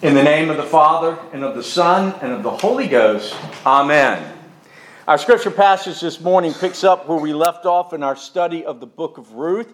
In the name of the Father, and of the Son, and of the Holy Ghost. Amen. Our scripture passage this morning picks up where we left off in our study of the book of Ruth.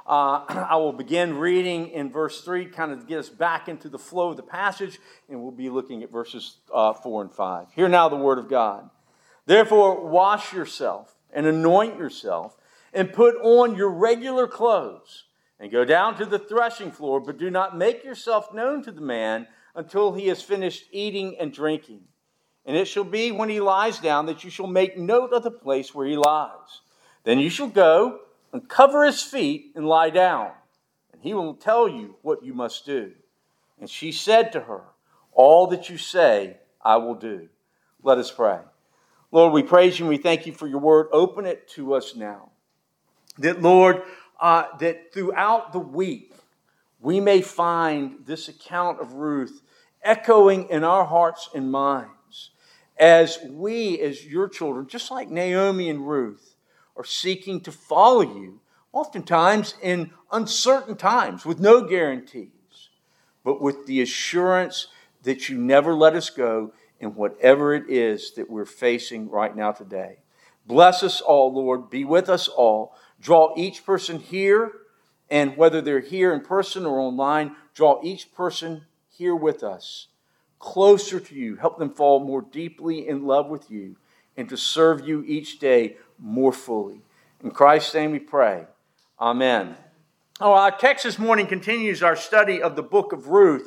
I will begin reading in verse 3, kind of get us back into the flow of the passage, and we'll be looking at verses 4 and 5. Hear now the word of God. Therefore, wash yourself, and anoint yourself, and put on your regular clothes, and go down to the threshing floor, but do not make yourself known to the man until he has finished eating and drinking. And it shall be when he lies down that you shall make note of the place where he lies. Then you shall go and cover his feet and lie down, and he will tell you what you must do. And she said to her, all that you say, I will do. Let us pray. Lord, we praise you and we thank you for your word. Open it to us now. That, Lord, that throughout the week, we may find this account of Ruth echoing in our hearts and minds as we, as your children, just like Naomi and Ruth, are seeking to follow you, oftentimes in uncertain times, with no guarantees, but with the assurance that you never let us go in whatever it is that we're facing right now today. Bless us all, Lord. Be with us all. Draw each person here, and whether they're here in person or online, draw each person here with us, closer to you. Help them fall more deeply in love with you and to serve you each day more fully. In Christ's name we pray. Amen. Our text this morning continues our study of the book of Ruth.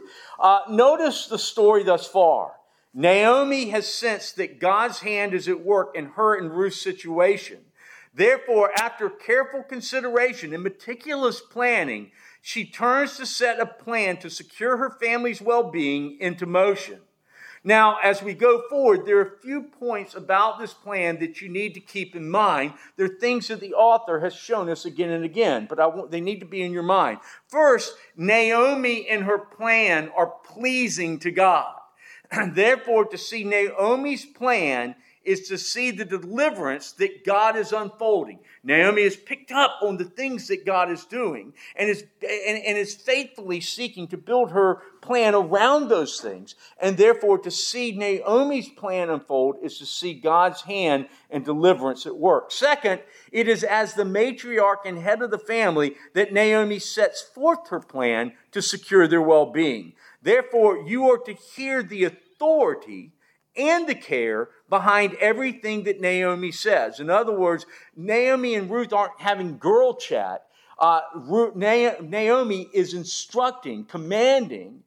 Notice the story thus far. Naomi has sensed that God's hand is at work in her and Ruth's situation. Therefore, after careful consideration and meticulous planning, she turns to set a plan to secure her family's well-being into motion. Now, as we go forward, there are a few points about this plan that you need to keep in mind. There are things that the author has shown us again and again, but they need to be in your mind. First, Naomi and her plan are pleasing to God. Therefore, to see Naomi's plan is to see the deliverance that God is unfolding. Naomi has picked up on the things that God is doing and is faithfully seeking to build her plan around those things. And therefore, to see Naomi's plan unfold is to see God's hand and deliverance at work. Second, it is as the matriarch and head of the family that Naomi sets forth her plan to secure their well-being. Therefore, you are to hear the authority and the care behind everything that Naomi says. In other words, Naomi and Ruth aren't having girl chat. Naomi is instructing, commanding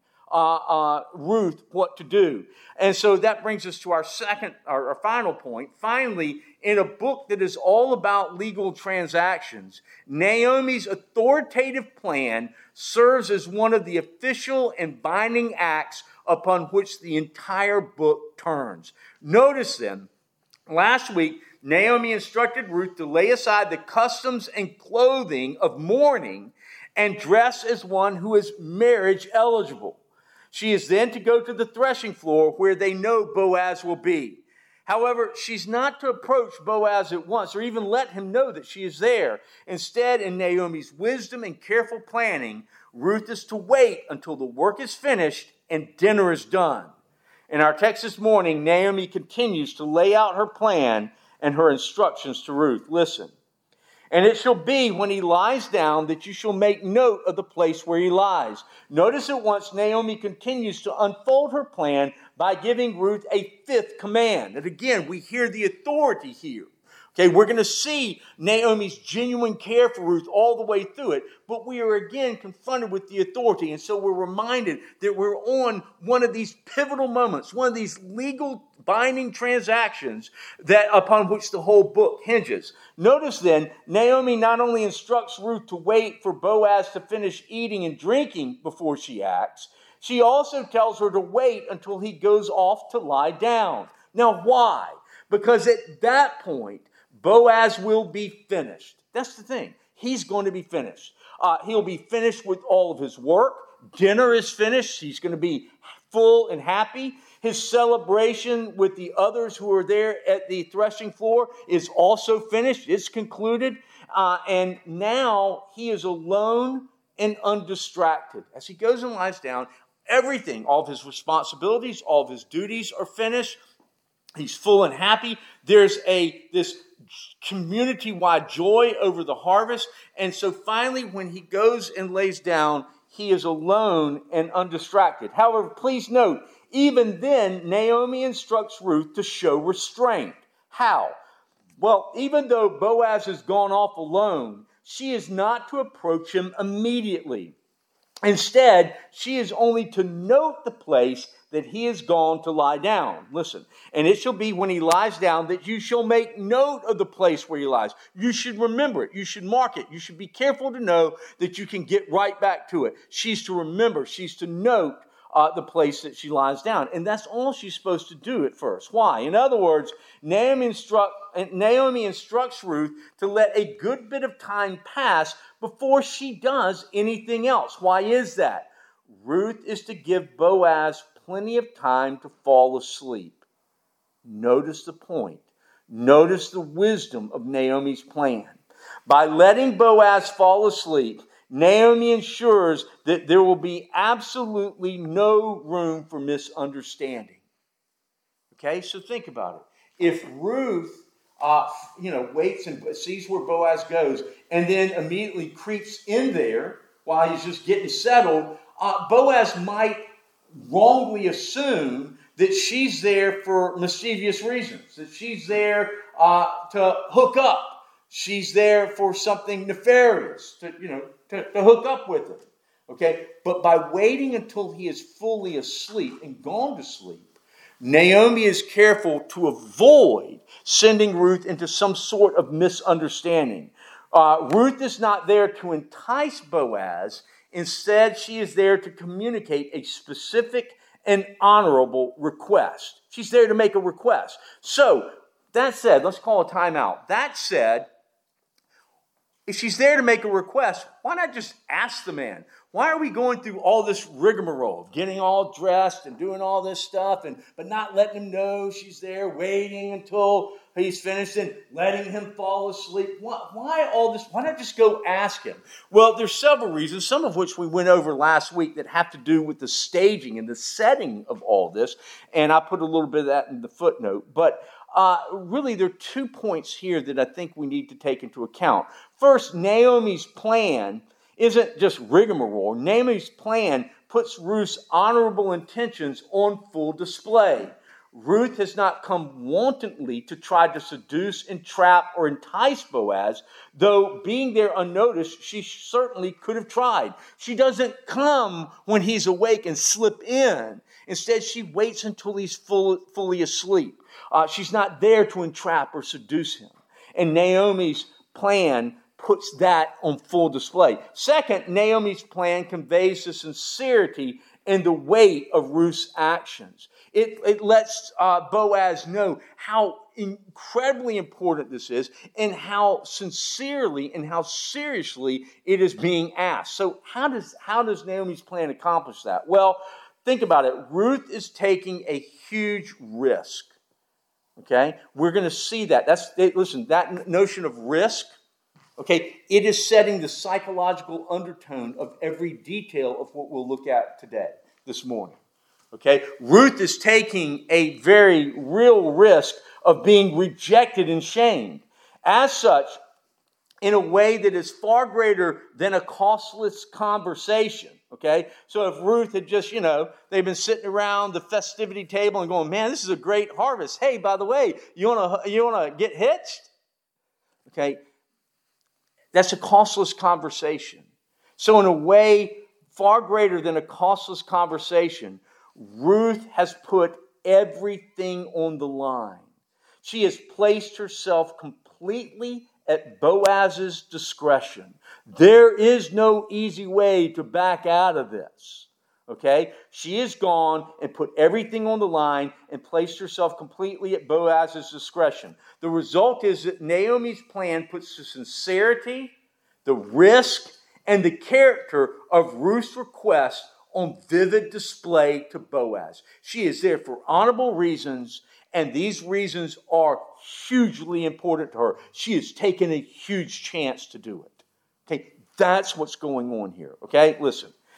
Ruth what to do. And so that brings us to our final point. Finally, in a book that is all about legal transactions, Naomi's authoritative plan serves as one of the official and binding acts upon which the entire book turns. Notice then, last week, Naomi instructed Ruth to lay aside the customs and clothing of mourning and dress as one who is marriage eligible. She is then to go to the threshing floor where they know Boaz will be. However, she's not to approach Boaz at once or even let him know that she is there. Instead, in Naomi's wisdom and careful planning, Ruth is to wait until the work is finished and dinner is done. In our text this morning, Naomi continues to lay out her plan and her instructions to Ruth. Listen. And it shall be when he lies down that you shall make note of the place where he lies. Notice at once Naomi continues to unfold her plan by giving Ruth a fifth command. And again, we hear the authority here. Okay, we're going to see Naomi's genuine care for Ruth all the way through it, but we are again confronted with the authority. And so we're reminded that we're on one of these pivotal moments, one of these legal binding transactions that upon which the whole book hinges. Notice then, Naomi not only instructs Ruth to wait for Boaz to finish eating and drinking before she acts, she also tells her to wait until he goes off to lie down. Now, why? Because at that point, Boaz will be finished. That's the thing. He's going to be finished. He'll be finished with all of his work. Dinner is finished. He's going to be full and happy. His celebration with the others who are there at the threshing floor is also finished. It's concluded. And now he is alone and undistracted. As he goes and lies down, everything. All of his responsibilities, all of his duties are finished. He's full and happy. There's this community-wide joy over the harvest. And so finally, when he goes and lays down, he is alone and undistracted. However, please note, even then, Naomi instructs Ruth to show restraint. How? Well, even though Boaz has gone off alone, she is not to approach him immediately. Instead, she is only to note the place that he has gone to lie down. Listen, and it shall be when he lies down that you shall make note of the place where he lies. You should remember it. You should mark it. You should be careful to know that you can get right back to it. She's to remember. She's to note the place that she lies down. And that's all she's supposed to do at first. Why? In other words, Naomi instructs Ruth to let a good bit of time pass before she does anything else. Why is that? Ruth is to give Boaz plenty of time to fall asleep. Notice the point. Notice the wisdom of Naomi's plan. By letting Boaz fall asleep, Naomi ensures that there will be absolutely no room for misunderstanding. Okay, so think about it. If Ruth, waits and sees where Boaz goes, and then immediately creeps in there while he's just getting settled, Boaz might wrongly assume that she's there for mischievous reasons, that she's there to hook up. She's there for something nefarious, to hook up with him. Okay? But by waiting until he is fully asleep and gone to sleep, Naomi is careful to avoid sending Ruth into some sort of misunderstanding. Ruth is not there to entice Boaz. Instead, she is there to communicate a specific and honorable request. She's there to make a request. So, that said, let's call a timeout. That said, if she's there to make a request, why not just ask the man? Why are we going through all this rigmarole of getting all dressed and doing all this stuff, but not letting him know she's there, waiting until he's finished and letting him fall asleep? Why all this? Why not just go ask him? Well, there's several reasons, some of which we went over last week, that have to do with the staging and the setting of all this. And I put a little bit of that in the footnote. But really, there are 2 points here that I think we need to take into account. First, Naomi's plan isn't just rigmarole. Naomi's plan puts Ruth's honorable intentions on full display. Ruth has not come wantonly to try to seduce, entrap, or entice Boaz, though being there unnoticed, she certainly could have tried. She doesn't come when he's awake and slip in. Instead, she waits until he's fully asleep. She's not there to entrap or seduce him. And Naomi's plan puts that on full display. Second, Naomi's plan conveys the sincerity and the weight of Ruth's actions. It lets Boaz know how incredibly important this is and how sincerely and how seriously it is being asked. So how does Naomi's plan accomplish that? Well, think about it. Ruth is taking a huge risk. Okay? We're going to see that. Listen, that notion of risk, okay, it is setting the psychological undertone of every detail of what we'll look at today, this morning. Okay? Ruth is taking a very real risk of being rejected and shamed. As such, in a way that is far greater than a costless conversation. Okay? So if Ruth had just, they've been sitting around the festivity table and going, man, this is a great harvest. Hey, by the way, you wanna get hitched? Okay? That's a costless conversation. So in a way far greater than a costless conversation, Ruth has put everything on the line. She has placed herself completely at Boaz's discretion. There is no easy way to back out of this. Okay? She has gone and put everything on the line and placed herself completely at Boaz's discretion. The result is that Naomi's plan puts the sincerity, the risk, and the character of Ruth's request on vivid display to Boaz. She is there for honorable reasons, and these reasons are hugely important to her. She has taken a huge chance to do it. Okay, that's what's going on here. Okay, listen.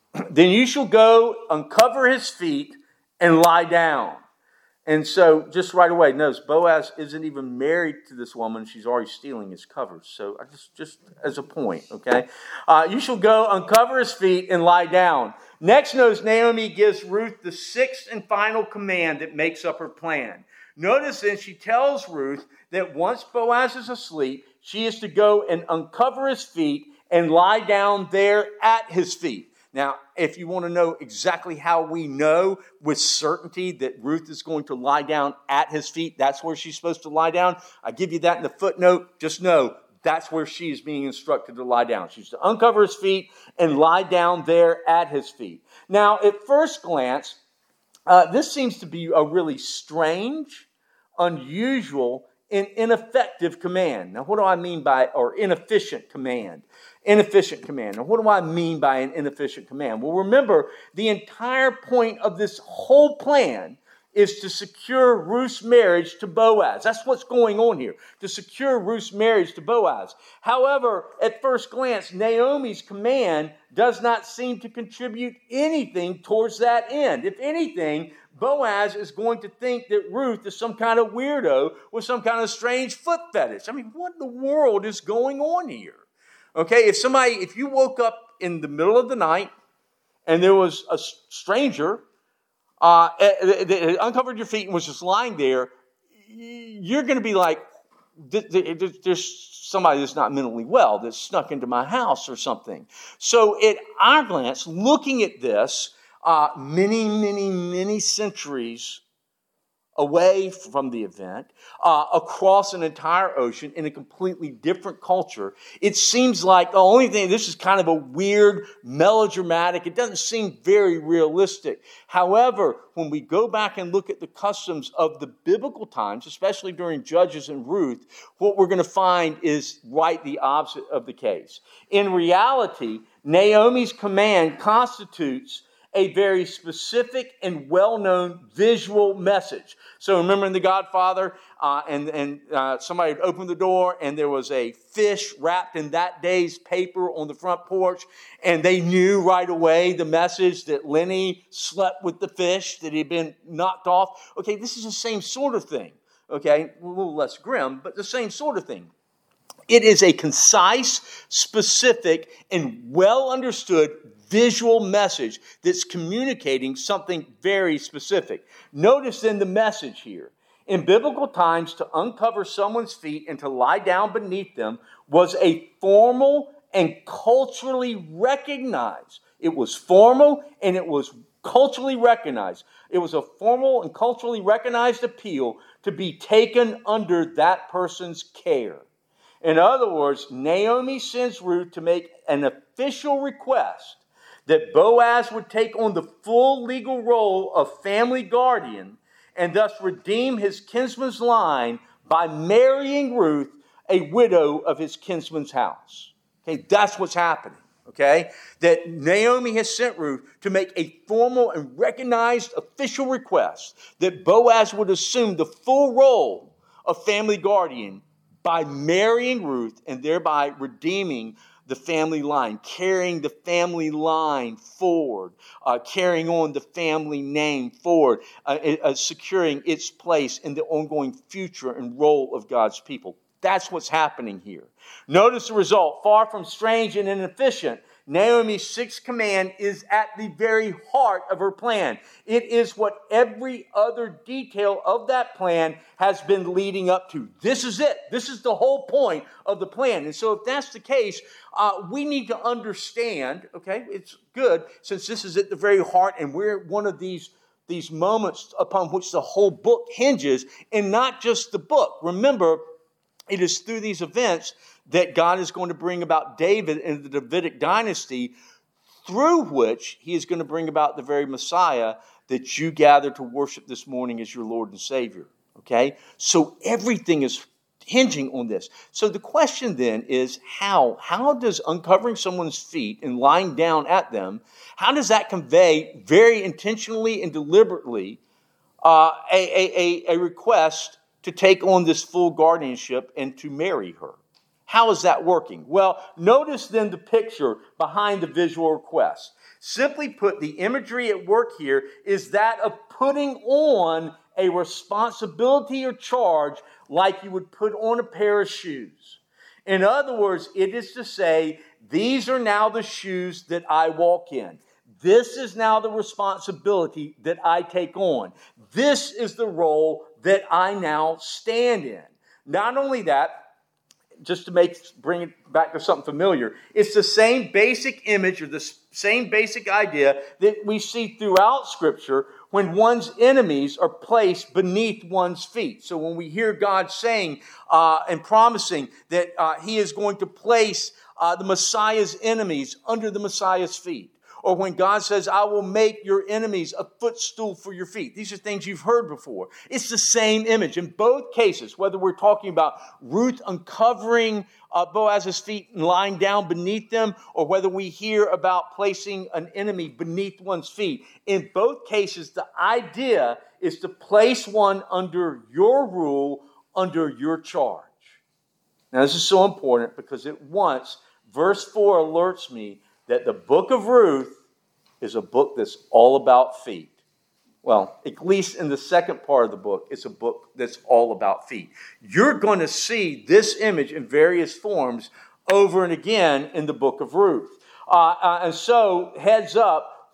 Then you shall go uncover his feet and lie down. And so just right away, notice Boaz isn't even married to this woman. She's already stealing his covers. So I just as a point, okay? You shall go uncover his feet and lie down. Next, notice Naomi gives Ruth the sixth and final command that makes up her plan. Notice then she tells Ruth that once Boaz is asleep, she is to go and uncover his feet and lie down there at his feet. Now, if you want to know exactly how we know with certainty that Ruth is going to lie down at his feet, that's where she's supposed to lie down, I give you that in the footnote. Just know that's where she is being instructed to lie down. She's to uncover his feet and lie down there at his feet. Now, at first glance, this seems to be a really strange, unusual, and ineffective command. Now, what do I mean by, or inefficient command? Inefficient command. Now, what do I mean by an inefficient command? Well, remember, the entire point of this whole plan is to secure Ruth's marriage to Boaz. That's what's going on here, to secure Ruth's marriage to Boaz. However, at first glance, Naomi's command does not seem to contribute anything towards that end. If anything, Boaz is going to think that Ruth is some kind of weirdo with some kind of strange foot fetish. I mean, what in the world is going on here? Okay, if you woke up in the middle of the night and there was a stranger that uncovered your feet and was just lying there, you're going to be like, there's somebody that's not mentally well that snuck into my house or something. So at our glance, looking at this, many centuries away from the event, across an entire ocean in a completely different culture, it seems like the only thing, this is kind of a weird, melodramatic, it doesn't seem very realistic. However, when we go back and look at the customs of the biblical times, especially during Judges and Ruth, what we're going to find is right the opposite of the case. In reality, Naomi's command constitutes a very specific and well-known visual message. So remember in The Godfather, somebody had opened the door and there was a fish wrapped in that day's paper on the front porch, and they knew right away the message that Lenny slept with the fish, that he'd been knocked off. Okay, this is the same sort of thing. Okay, a little less grim, but the same sort of thing. It is a concise, specific, and well-understood visual message that's communicating something very specific. Notice in the message here, in biblical times, to uncover someone's feet and to lie down beneath them was a formal and culturally recognized. It was formal and it was culturally recognized. It was a formal and culturally recognized appeal to be taken under that person's care. In other words, Naomi sends Ruth to make an official request that Boaz would take on the full legal role of family guardian and thus redeem his kinsman's line by marrying Ruth, a widow of his kinsman's house. Okay, that's what's happening. Okay, that Naomi has sent Ruth to make a formal and recognized official request that Boaz would assume the full role of family guardian by marrying Ruth and thereby redeeming the family line, carrying the family line forward, carrying on the family name forward, securing its place in the ongoing future and role of God's people. That's what's happening here. Notice the result. Far from strange and inefficient, Naomi's sixth command is at the very heart of her plan. It is what every other detail of that plan has been leading up to. This is it. This is the whole point of the plan. And so if that's the case, we need to understand, okay, it's good, since this is at the very heart and we're one of these moments upon which the whole book hinges, and not just the book. Remember, it is through these events that God is going to bring about David and the Davidic dynasty, through which he is going to bring about the very Messiah that you gather to worship this morning as your Lord and Savior. Okay? So everything is hinging on this. So the question then is how? How does uncovering someone's feet and lying down at them, how does that convey very intentionally and deliberately a request to take on this full guardianship and to marry her? How is that working? Well, notice then the picture behind the visual request. Simply put, the imagery at work here is that of putting on a responsibility or charge like you would put on a pair of shoes. In other words, it is to say, these are now the shoes that I walk in. This is now the responsibility that I take on. This is the role that I now stand in. Not only that, just to bring it back to something familiar, it's the same basic image or the same basic idea that we see throughout Scripture when one's enemies are placed beneath one's feet. So when we hear God saying and promising that He is going to place the Messiah's enemies under the Messiah's feet, or when God says, I will make your enemies a footstool for your feet. These are things you've heard before. It's the same image. In both cases, whether we're talking about Ruth uncovering Boaz's feet and lying down beneath them, or whether we hear about placing an enemy beneath one's feet, in both cases, the idea is to place one under your rule, under your charge. Now, this is so important because at once, verse 4 alerts me that the book of Ruth is a book that's all about feet. Well, at least in the second part of the book, it's a book that's all about feet. You're going to see this image in various forms over and again in the book of Ruth. And so, heads up,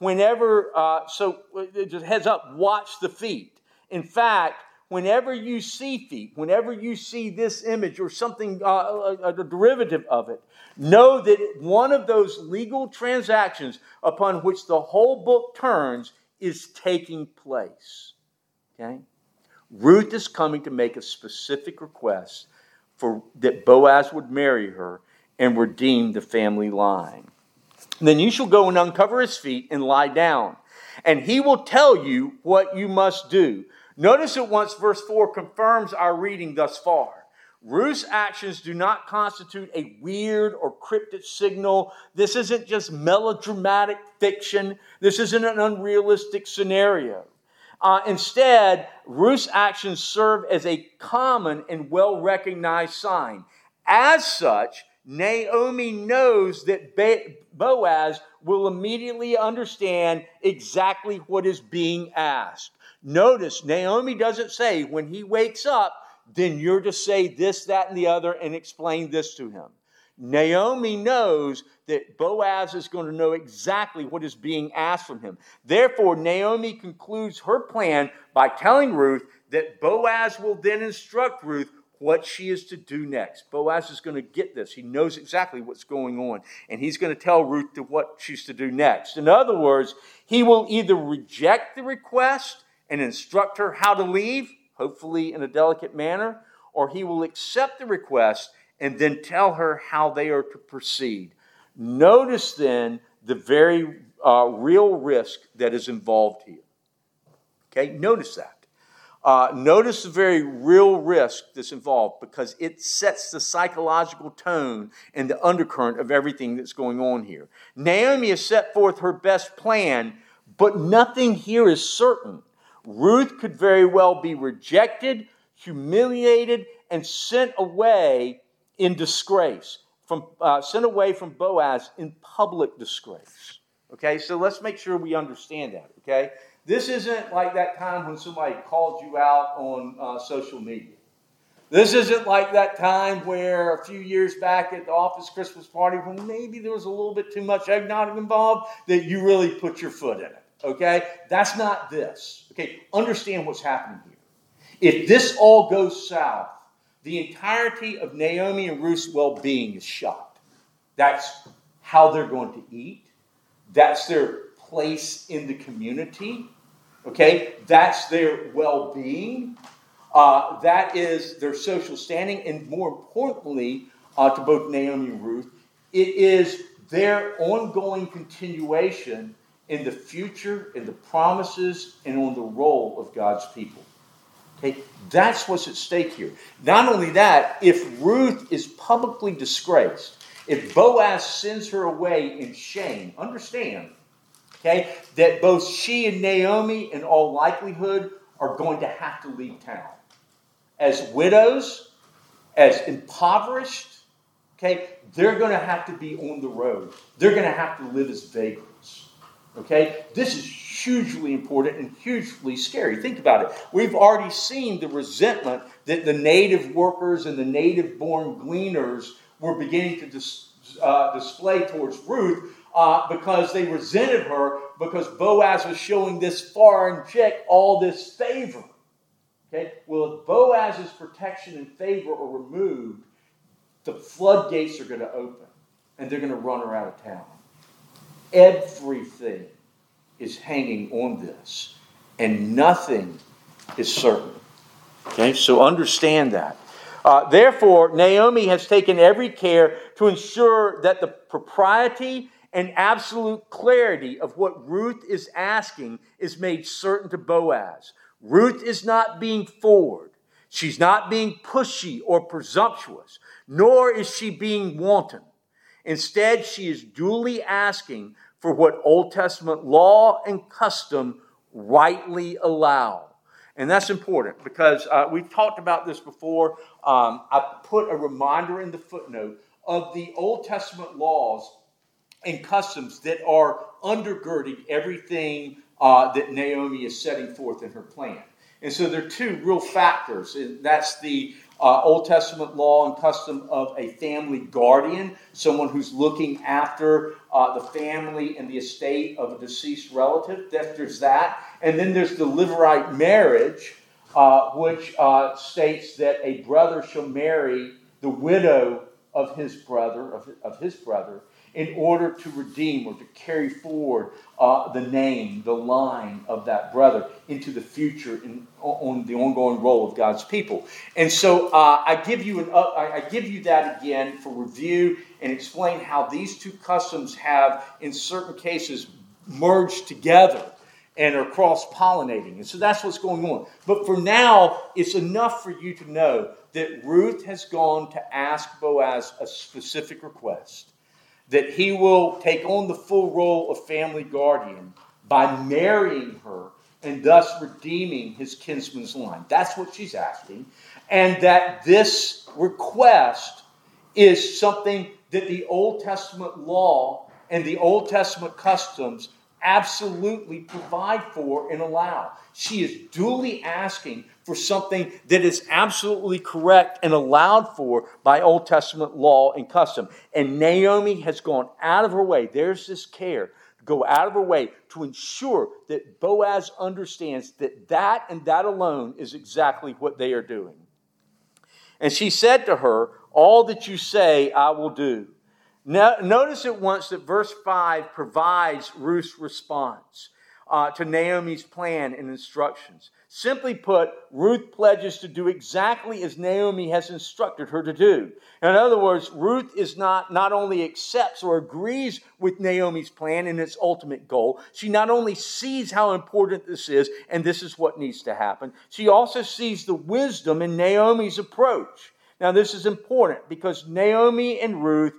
heads up, watch the feet. In fact, whenever you see feet, whenever you see this image or something, a derivative of it, know that one of those legal transactions upon which the whole book turns is taking place. Okay? Ruth is coming to make a specific request that Boaz would marry her and redeem the family line. Then you shall go and uncover his feet and lie down, and he will tell you what you must do. Notice at once verse 4 confirms our reading thus far. Ruth's actions do not constitute a weird or cryptic signal. This isn't just melodramatic fiction. This isn't an unrealistic scenario. Instead, Ruth's actions serve as a common and well-recognized sign. As such, Naomi knows that Boaz will immediately understand exactly what is being asked. Notice, Naomi doesn't say, when he wakes up, then you're to say this, that, and the other and explain this to him. Naomi knows that Boaz is going to know exactly what is being asked from him. Therefore, Naomi concludes her plan by telling Ruth that Boaz will then instruct Ruth what she is to do next. Boaz is going to get this. He knows exactly what's going on, and he's going to tell Ruth what she's to do next. In other words, he will either reject the request and instruct her how to leave, hopefully in a delicate manner, or he will accept the request and then tell her how they are to proceed. Notice then the very real risk that is involved here. Okay, notice that. Notice the very real risk that's involved because it sets the psychological tone and the undercurrent of everything that's going on here. Naomi has set forth her best plan, but nothing here is certain. Ruth could very well be rejected, humiliated, and sent away in disgrace. Sent away from Boaz in public disgrace. Okay, so let's make sure we understand that, okay? This isn't like that time when somebody called you out on social media. This isn't like that time where a few years back at the office Christmas party when maybe there was a little bit too much eggnog involved that you really put your foot in it. Okay? That's not this. Okay? Understand what's happening here. If this all goes south, the entirety of Naomi and Ruth's well-being is shot. That's how they're going to eat. That's their place in the community. Okay? That's their well-being. That is their social standing. And more importantly, to both Naomi and Ruth, it is their ongoing continuation in the future, in the promises, and on the role of God's people. Okay? That's what's at stake here. Not only that, if Ruth is publicly disgraced, if Boaz sends her away in shame, understand, okay, that both she and Naomi, in all likelihood, are going to have to leave town. As widows, as impoverished, okay, they're going to have to be on the road. They're going to have to live as vagrants. Okay? This is hugely important and hugely scary. Think about it. We've already seen the resentment that the native workers and the native-born gleaners were beginning to display towards Ruth because they resented her because Boaz was showing this foreign chick all this favor. Okay? Well, if Boaz's protection and favor are removed, the floodgates are going to open and they're going to run her out of town. Everything is hanging on this, and nothing is certain. Okay, so understand that. Therefore, Naomi has taken every care to ensure that the propriety and absolute clarity of what Ruth is asking is made certain to Boaz. Ruth is not being forward. She's not being pushy or presumptuous, nor is she being wanton. Instead, she is duly asking for what Old Testament law and custom rightly allow. And that's important because we've talked about this before. I put a reminder in the footnote of the Old Testament laws and customs that are undergirding everything that Naomi is setting forth in her plan. And so there are two real factors, and that's the Old Testament law and custom of a family guardian, someone who's looking after the family and the estate of a deceased relative. There's that. And then there's the Levirate marriage, which states that a brother shall marry the widow of his brother, in order to redeem or to carry forward the name, the line of that brother into the future on the ongoing role of God's people. And so I give you that again for review and explain how these two customs have, in certain cases, merged together and are cross-pollinating. And so that's what's going on. But for now, it's enough for you to know that Ruth has gone to ask Boaz a specific request, that he will take on the full role of family guardian by marrying her and thus redeeming his kinsman's line. That's what she's asking. And that this request is something that the Old Testament law and the Old Testament customs absolutely provide for and allow. She is duly asking for something that is absolutely correct and allowed for by Old Testament law and custom. And Naomi has gone out of her way. There's this care. Go out of her way to ensure that Boaz understands that and that alone is exactly what they are doing. And she said to her, "All that you say, I will do." Now, notice at once that verse 5 provides Ruth's response to Naomi's plan and instructions. Simply put, Ruth pledges to do exactly as Naomi has instructed her to do. In other words, Ruth is not only accepts or agrees with Naomi's plan and its ultimate goal, she not only sees how important this is and this is what needs to happen, she also sees the wisdom in Naomi's approach. Now, this is important because Naomi and Ruth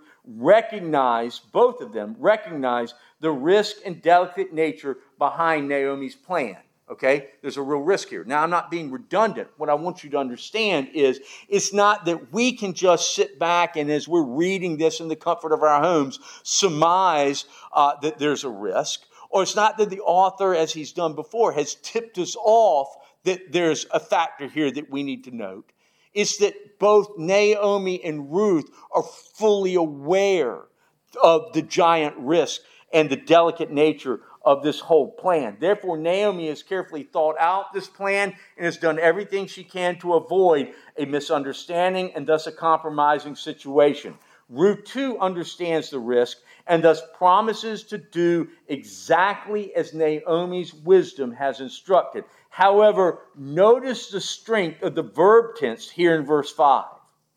both of them recognize the risk and delicate nature behind Naomi's plan. Okay? There's a real risk here. Now, I'm not being redundant. What I want you to understand is it's not that we can just sit back and as we're reading this in the comfort of our homes, surmise that there's a risk. Or it's not that the author, as he's done before, has tipped us off that there's a factor here that we need to note. It's that both Naomi and Ruth are fully aware of the giant risk and the delicate nature of this whole plan. Therefore, Naomi has carefully thought out this plan and has done everything she can to avoid a misunderstanding and thus a compromising situation. Ruth, too, understands the risk and thus promises to do exactly as Naomi's wisdom has instructed. However, notice the strength of the verb tense here in verse 5.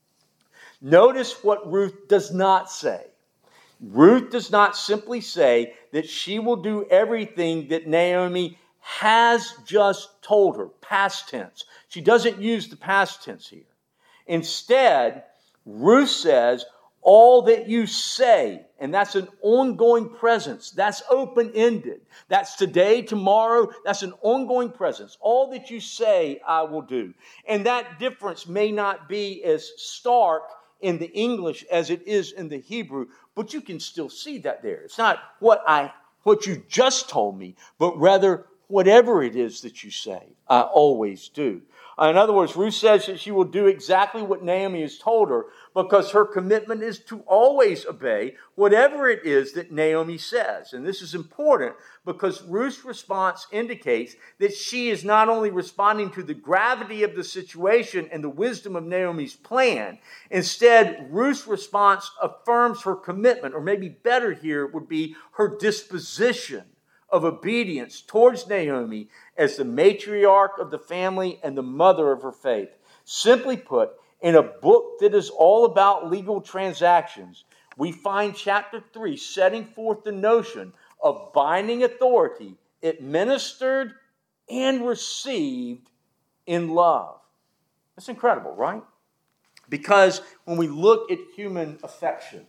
Notice what Ruth does not say. Ruth does not simply say that she will do everything that Naomi has just told her, past tense. She doesn't use the past tense here. Instead, Ruth says, all that you say, and that's an ongoing presence. That's open-ended. That's today, tomorrow. That's an ongoing presence. All that you say, I will do. And that difference may not be as stark in the English as it is in the Hebrew, but you can still see that there. It's not what you just told me, but rather whatever it is that you say, I always do. In other words, Ruth says that she will do exactly what Naomi has told her because her commitment is to always obey whatever it is that Naomi says. And this is important because Ruth's response indicates that she is not only responding to the gravity of the situation and the wisdom of Naomi's plan. Instead, Ruth's response affirms her commitment, or maybe better here would be her disposition of obedience towards Naomi as the matriarch of the family and the mother of her faith. Simply put, in a book that is all about legal transactions, we find chapter 3 setting forth the notion of binding authority administered and received in love. That's incredible, right? Because when we look at human affection,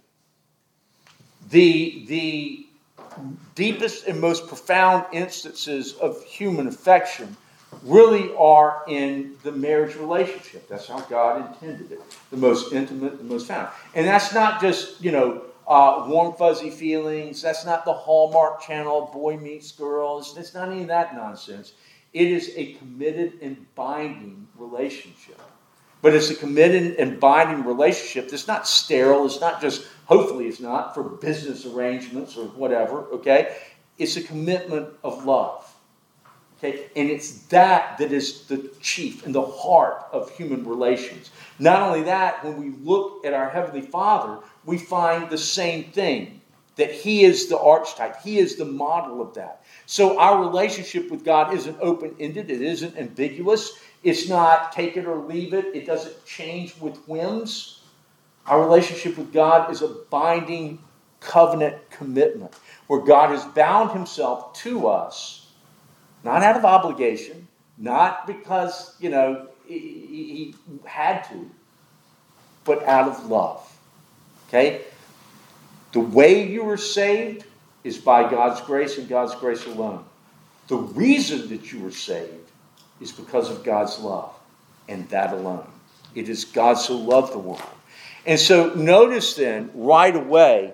the deepest and most profound instances of human affection really are in the marriage relationship. That's how God intended it. The most intimate, the most found. And that's not just, warm, fuzzy feelings. That's not the Hallmark Channel, boy meets girls. It's not any of that nonsense. It is a committed and binding relationship. But it's a committed and binding relationship that's not sterile. It's not just, hopefully it's not, for business arrangements or whatever, okay? It's a commitment of love, okay? And it's that is the chief and the heart of human relations. Not only that, when we look at our Heavenly Father, we find the same thing, that He is the archetype. He is the model of that. So our relationship with God isn't open-ended. It isn't ambiguous. It's not take it or leave it. It doesn't change with whims. Our relationship with God is a binding covenant commitment where God has bound Himself to us, not out of obligation, not because, He had to, but out of love. Okay? The way you were saved is by God's grace and God's grace alone. The reason that you were saved is because of God's love, and that alone. It is God so loved the world. And so notice then, right away,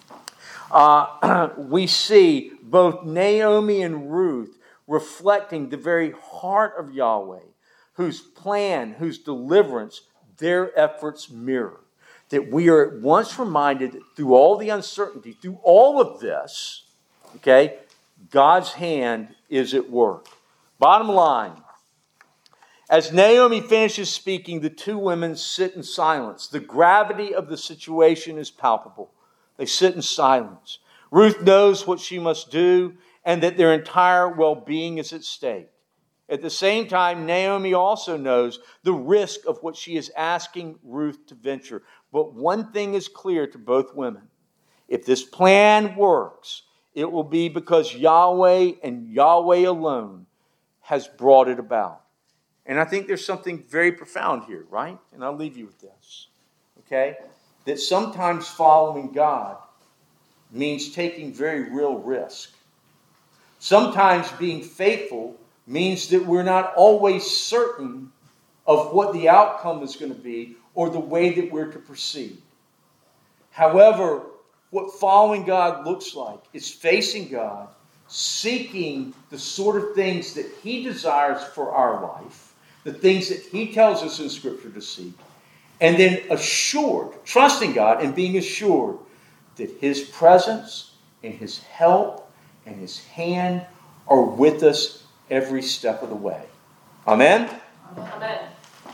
we see both Naomi and Ruth reflecting the very heart of Yahweh, whose plan, whose deliverance, their efforts mirror. That we are at once reminded that through all the uncertainty, through all of this, okay, God's hand is at work. Bottom line, as Naomi finishes speaking, the two women sit in silence. The gravity of the situation is palpable. They sit in silence. Ruth knows what she must do and that their entire well-being is at stake. At the same time, Naomi also knows the risk of what she is asking Ruth to venture. But one thing is clear to both women. If this plan works, it will be because Yahweh and Yahweh alone has brought it about. And I think there's something very profound here, right? And I'll leave you with this, okay? That sometimes following God means taking very real risk. Sometimes being faithful means that we're not always certain of what the outcome is going to be or the way that we're to proceed. However, what following God looks like is facing God, seeking the sort of things that He desires for our life, the things that He tells us in Scripture to seek, and then assured, trusting God and being assured that His presence and His help and His hand are with us every step of the way. Amen?